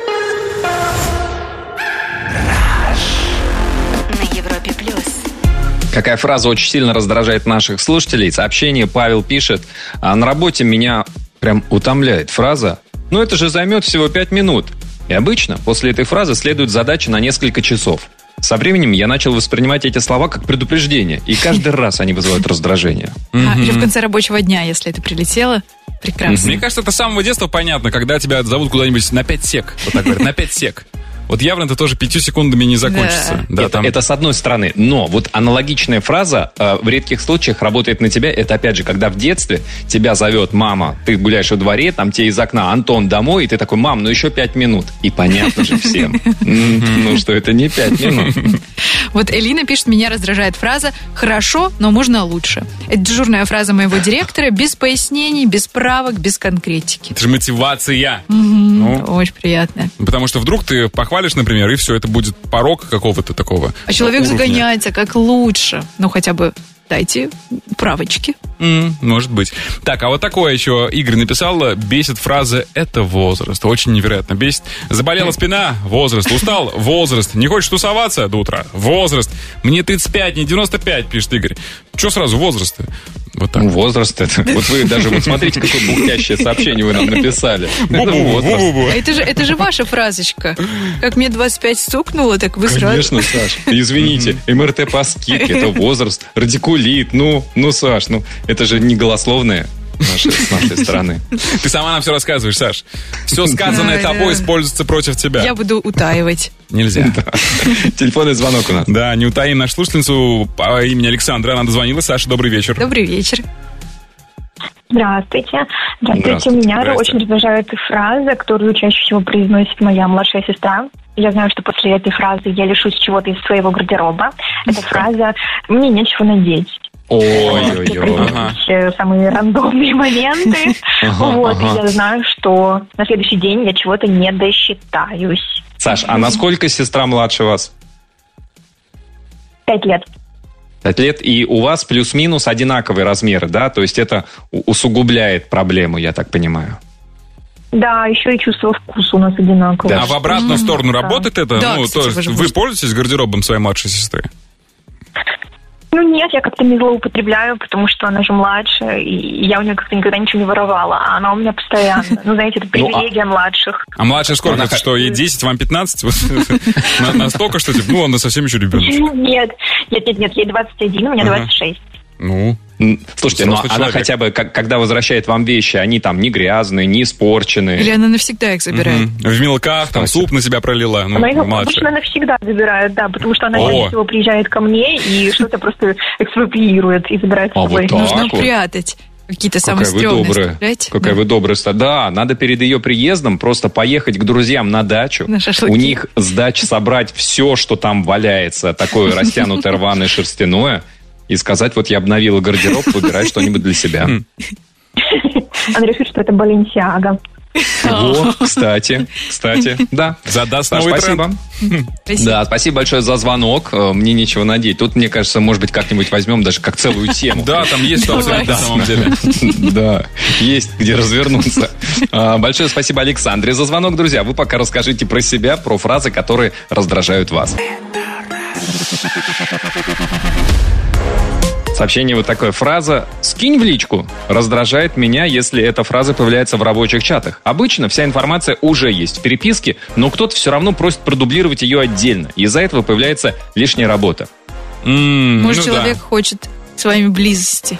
Какая фраза очень сильно раздражает наших слушателей? Сообщение Павел пишет: на работе меня прям утомляет фраза «Ну это же займет всего 5 минут». И обычно после этой фразы следует задача на несколько часов. Со временем я начал воспринимать эти слова как предупреждение, и каждый раз они вызывают раздражение. Или в конце рабочего дня, если это прилетело. Прекрасно. Мне кажется, это с самого детства понятно, когда тебя зовут куда-нибудь на 5 сек. Вот так говорят, на 5 сек. Вот явно это тоже 5 секундами не закончится. Да. Это с одной стороны. Но вот аналогичная фраза в редких случаях работает на тебя. Это опять же, когда в детстве тебя зовет мама, ты гуляешь во дворе, там тебе из окна Антон домой, и ты такой: мам, ну еще 5 минут. И понятно же всем, ну что это не 5 минут. Вот Элина пишет: меня раздражает фраза «хорошо, но можно лучше». Это дежурная фраза моего директора, без пояснений, без правок, без конкретики. Это же мотивация. Очень приятно. Потому что вдруг ты похвалишь, например, и все, это будет порог какого-то такого. А человек загоняется как лучше. Ну, хотя бы дайте правочки. Может быть. Так, а вот такое еще Игорь написал. Бесит фраза «это возраст». Очень невероятно бесит. Заболела спина? Возраст. Устал? Возраст. Не хочешь тусоваться до утра? Возраст. Мне 35, не 95, пишет Игорь. Че сразу возраст-то? Вот так. Возраст это. Вот вы даже вот смотрите, какое бухтящее сообщение вы нам написали. Это же ваша фразочка. Как мне 25 стукнуло, так вы сразу... Конечно, Саш. Извините, МРТ по скидке, это возраст, радикулит. Ну, Саш, это же не голословное с нашей стороны. Ты сама нам все рассказываешь, Саш. Все сказанное тобой используется против тебя. Я буду утаивать. Нельзя. Телефонный звонок у нас. Да, не утаим нашу слушательницу по имени Александра. Она дозвонилась. Саша, добрый вечер. Добрый вечер. Здравствуйте. Меня очень раздражает фраза, которую чаще всего произносит моя младшая сестра. Я знаю, что после этой фразы я лишусь чего-то из своего гардероба. Эта фраза «мне нечего надеть». Ой-ой-ой. Самые рандомные моменты. Вот, и я знаю, что на следующий день я чего-то не досчитаюсь. Саш, а насколько сестра младше вас? 5 лет. 5 лет, и у вас плюс-минус одинаковые размеры, да? То есть это усугубляет проблему, я так понимаю. Да, еще и чувство вкуса у нас одинаковое. А в обратную сторону работает это? Да, Ну, кстати, то есть вы пользуетесь гардеробом своей младшей сестры? Ну нет, я как-то не злоупотребляю, потому что она же младше, и я у нее как-то никогда ничего не воровала, а она у меня постоянно. Ну, знаете, это привилегия младших. А младшая сколько? Это что, ей 10, вам 15? Настолько, что, типа, она совсем еще ребеночек. Нет, ей 21, у меня 26. Ну... Слушайте, но она хотя бы, когда возвращает вам вещи, они там не грязные, не испорченные. Или она навсегда их забирает? В мелках, там, суп на себя пролила. Она их обычно навсегда забирает, да, потому что она чаще всего приезжает ко мне и что-то просто экспроприирует и забирает с собой. Нужно прятать. Какие-то самые стрёмные, Какая вы добрая. Да, надо перед ее приездом просто поехать к друзьям на дачу. У них с дачи собрать все, что там валяется, такое растянутое, рваное, шерстяное, и сказать, вот я обновила гардероб, выбирай что-нибудь для себя. Она решит, что это Баленсиага. Вот, кстати, да. Задаст новый спасибо. Да, спасибо большое за звонок. Мне нечего надеть. Тут, мне кажется, может быть, как-нибудь возьмем даже как целую тему. Да, там есть что обсудить на самом деле. Да, есть где развернуться. Большое спасибо Александре за звонок, друзья. Вы пока расскажите про себя, про фразы, которые раздражают вас. Сообщение вот такое. Фраза «скинь в личку» раздражает меня, если эта фраза появляется в рабочих чатах. Обычно вся информация уже есть в переписке, но кто-то все равно просит продублировать ее отдельно. Из-за этого появляется лишняя работа. Может, человек хочет с вами близости.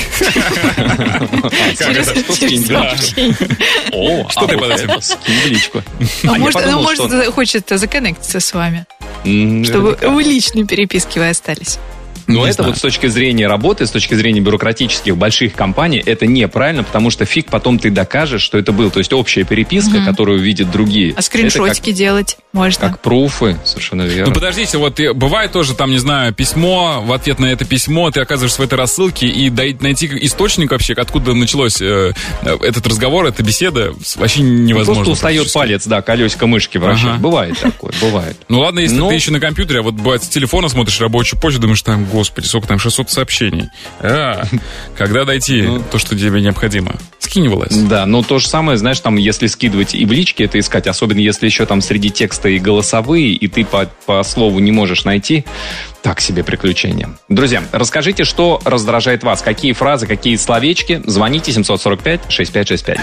Через сообщение. Что ты под этим? Скинь в личку. Может, хочет законнектиться с вами, чтобы в личной переписке вы остались. Но это вот с точки зрения работы, с точки зрения бюрократических больших компаний, это неправильно, потому что фиг потом ты докажешь, что это был. То есть общая переписка, которую видят другие. А скриншотики делать можно? Как пруфы, совершенно верно. Ну подождите, вот бывает тоже там, не знаю, письмо, в ответ на это письмо ты оказываешься в этой рассылке, и найти источник вообще, откуда началось этот разговор, эта беседа, вообще невозможно. Просто устает палец, да, колесико мышки вращать. Бывает такое, бывает. Ну ладно, если ты еще на компьютере, а вот бывает с телефона смотришь рабочую почту, думаешь, там, господи, сколько там, 600 сообщений. Когда дойти то, что тебе необходимо? Скинь власть. Да, но то же самое, знаешь, там, если скидывать и в личке это искать, особенно если еще там среди текста и голосовые, и ты по слову не можешь найти, так себе приключения. Друзья, расскажите, что раздражает вас, какие фразы, какие словечки. Звоните 745-6565.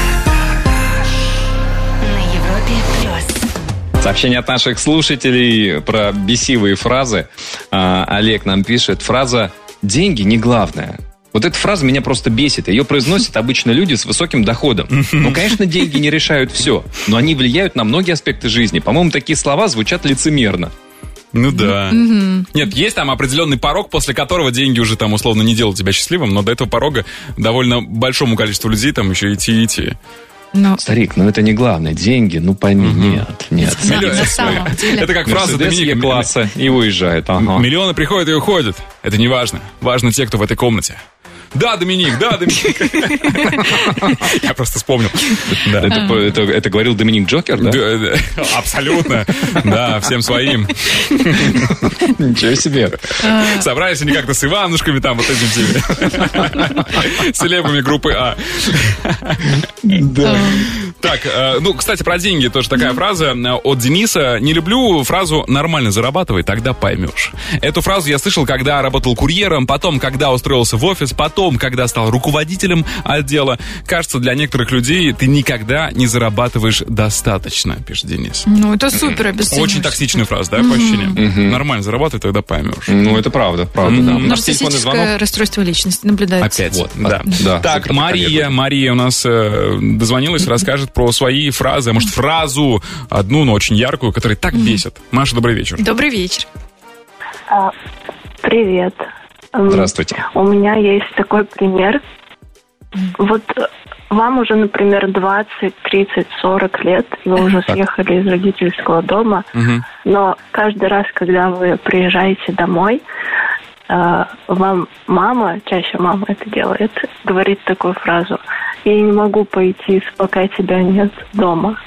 Сообщение от наших слушателей про бесивые фразы. Олег нам пишет. Фраза «деньги не главное». Вот эта фраза меня просто бесит. Ее произносят обычно люди с высоким доходом. Ну, конечно, деньги не решают все, но они влияют на многие аспекты жизни. По-моему, такие слова звучат лицемерно. Ну да. Нет, есть там определенный порог, после которого деньги уже там условно не делают тебя счастливым, но до этого порога довольно большому количеству людей там еще идти. Но... Старик, это не главное. Деньги, пойми, нет. Это как фраза Доминика класса и уезжает. Миллионы приходят и уходят. Это не важно. Важно те, кто в этой комнате. Да, Доминик. Я просто вспомнил. Это говорил Доминик Джокер, да? Абсолютно. Да, всем своим. Ничего себе. Собрались они как-то с Иванушками, там, вот этими селебами группы А. Да. Так, кстати, про деньги тоже такая фраза от Дениса. Не люблю фразу «нормально зарабатывай, тогда поймешь». Эту фразу я слышал, когда работал курьером, потом, когда устроился в офис, потом, когда стал руководителем отдела. Кажется, для некоторых людей ты никогда не зарабатываешь достаточно, пишет Денис. Это супер объяснение. Очень токсичная фраза, да, по ощущениям? Нормально зарабатывай, тогда поймешь. Это правда, да. Нарциссическое расстройство личности наблюдается. Опять, да. Так, Мария у нас дозвонилась, расскажет про свои фразы, а может фразу одну, но очень яркую, которая так бесит. Маша, добрый вечер. Добрый вечер. Привет. Здравствуйте. У меня есть такой пример. Вот вам уже, например, 20, 30, 40 лет, и вы уже съехали из родительского дома, но каждый раз, когда вы приезжаете домой, вам мама, чаще мама это делает, говорит такую фразу: «Я не могу пойти, пока тебя нет дома».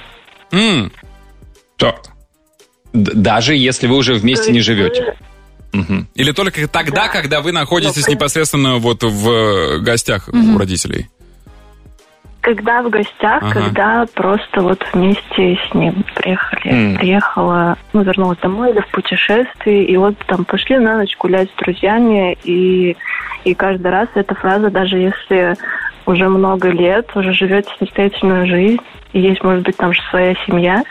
Так. Даже если вы уже вместе не живете? Или только тогда, когда вы находитесь непосредственно вот в гостях у родителей? Когда в гостях, когда просто вот вместе с ним приехали. Приехала, вернулась домой или в путешествии, и вот там пошли на ночь гулять с друзьями, и каждый раз эта фраза, даже если уже много лет, уже живете самостоятельную жизнь, и есть, может быть, там же своя семья,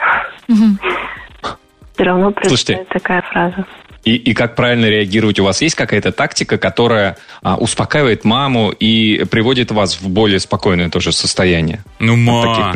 все равно прилетает такая фраза. И как правильно реагировать? У вас есть какая-то тактика, которая успокаивает маму и приводит вас в более спокойное тоже состояние? Ма,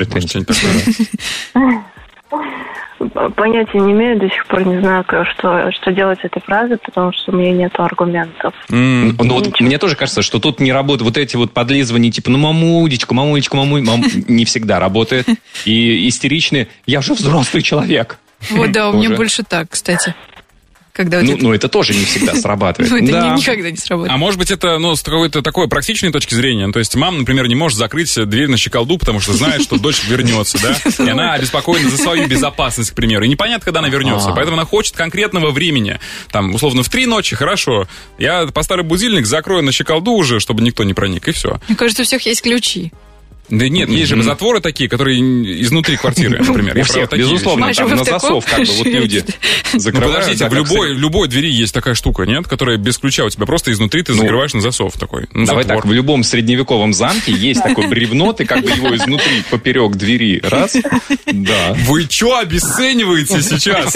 понятия не имею, до сих пор не знаю, что делать с этой фразой, потому что у меня нет аргументов. Мне тоже кажется, что тут не работает. Вот эти вот подлизывания, типа, мамулечка, не всегда работает. И истеричные: я же взрослый человек. Вот да, у меня больше так, кстати. Когда это тоже не всегда срабатывает. Это никогда не сработает. А может быть, это с какой-то такой практичной точки зрения? То есть мама, например, не может закрыть дверь на щеколду, потому что знает, что дочь вернется, да? И она обеспокоена за свою безопасность, к примеру. И непонятно, когда она вернется. Поэтому она хочет конкретного времени. Там, условно, в 3 ночи, хорошо. Я поставлю будильник, закрою на щеколду уже, чтобы никто не проник, и все. Мне кажется, у всех есть ключи. Да нет, есть же затворы такие, которые изнутри квартиры, например. У всех, безусловно, там на засов как бы вот люди закрывают. Подождите, в любой двери есть такая штука, нет? Которая без ключа у тебя просто изнутри ты закрываешь на засов такой. Давай так, в любом средневековом замке есть такое бревно, ты как бы его изнутри поперек двери раз. Да. Вы что обесцениваете сейчас?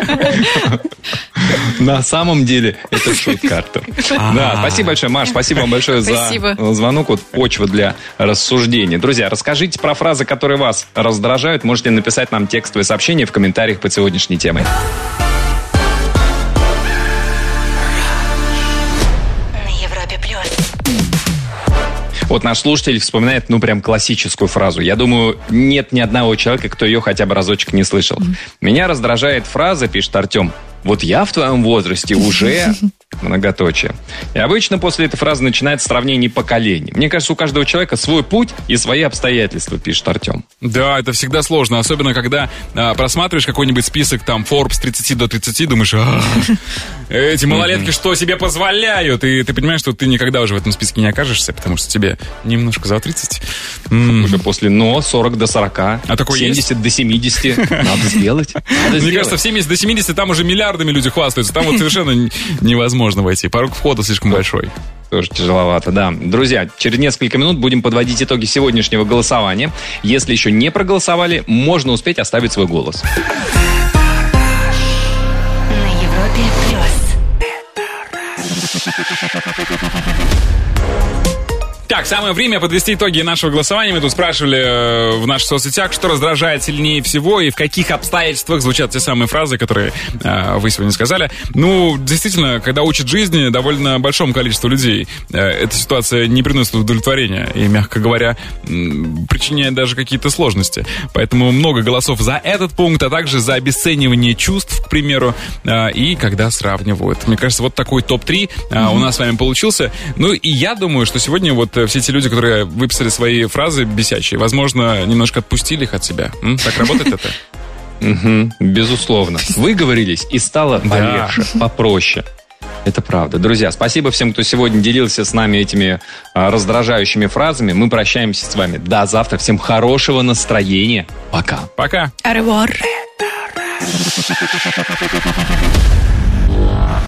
На самом деле это шорткартер. Да, спасибо большое, Маш, спасибо вам большое за звонок. Вот почва для рассуждений. Друзья, расскажите про фразы, которые вас раздражают. Можете написать нам текстовое сообщение в комментариях под сегодняшней темой. На Европе Плюс. Вот наш слушатель вспоминает, прям классическую фразу. Я думаю, нет ни одного человека, кто ее хотя бы разочек не слышал. Меня раздражает фраза, пишет Артем: вот я в твоем возрасте уже... Многоточие. И обычно после этой фразы начинается сравнение поколений. Мне кажется, у каждого человека свой путь и свои обстоятельства, пишет Артем. Да, это всегда сложно. Особенно, когда просматриваешь какой-нибудь список, там, Forbes 30 до 30, думаешь: эти малолетки что себе позволяют? И ты понимаешь, что ты никогда уже в этом списке не окажешься, потому что тебе немножко за 30. Уже после 40 до 40, 70 до 70. Надо сделать. Мне кажется, в 70 до 70 там уже миллиардами люди хвастаются. Там вот совершенно невозможно войти. Порог входа слишком большой. Тоже тяжеловато, да. Друзья, через несколько минут будем подводить итоги сегодняшнего голосования. Если еще не проголосовали, можно успеть оставить свой голос. На Европе Плюс. Так, самое время подвести итоги нашего голосования. Мы тут спрашивали в наших соцсетях, что раздражает сильнее всего и в каких обстоятельствах звучат те самые фразы, которые вы сегодня сказали. Действительно, когда учат жизни довольно большому количеству людей, эта ситуация не приносит удовлетворения и, мягко говоря, причиняет даже какие-то сложности. Поэтому много голосов за этот пункт, а также за обесценивание чувств, к примеру, и когда сравнивают. Мне кажется, вот такой топ-3 у нас с вами получился. И я думаю, что сегодня вот все те люди, которые выписали свои фразы бесячие, возможно, немножко отпустили их от себя. Так работает это? Безусловно. Выговорились, и стало полегче, попроще. Это правда. Друзья, спасибо всем, кто сегодня делился с нами этими раздражающими фразами. Мы прощаемся с вами. До завтра. Всем хорошего настроения. Пока. Пока. Au revoir.